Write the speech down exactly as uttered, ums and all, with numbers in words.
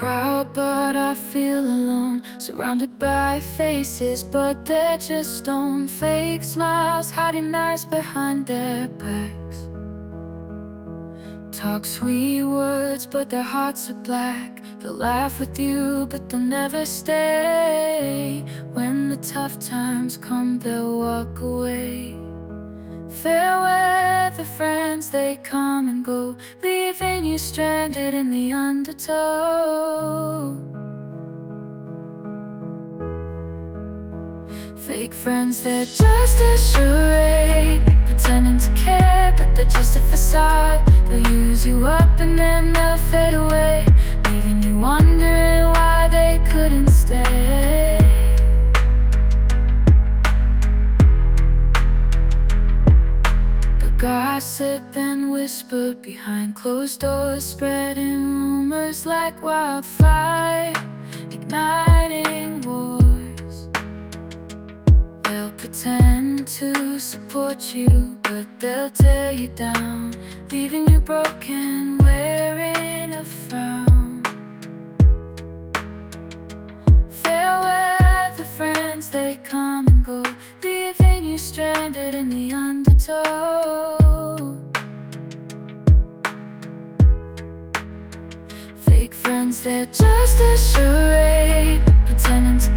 crowd, but I feel alone. Surrounded by faces, but they're just stone. Fake smiles, hiding eyes behind their backs. Talk sweet words, but their hearts are black. They'll laugh with you, but they'll never stay. When the tough times come, they'll walk away. Fair weather friends, they come and go, leaving you stranded in the undertow. Fake friends, they're just a charade, pretending to care, but they're just a facade. They'll use you up and then they'll fade away, leaving you wondering why they couldn't stay. Gossip and whisper behind closed doors, spreading rumors like wildfire, igniting wars. They'll pretend to support you, but they'll tear you down, leaving you broken, wearing a frown. Fair weather friends, they come and go, leaving you stranded in the undertow. Fake friends, they're just a charade, pretending to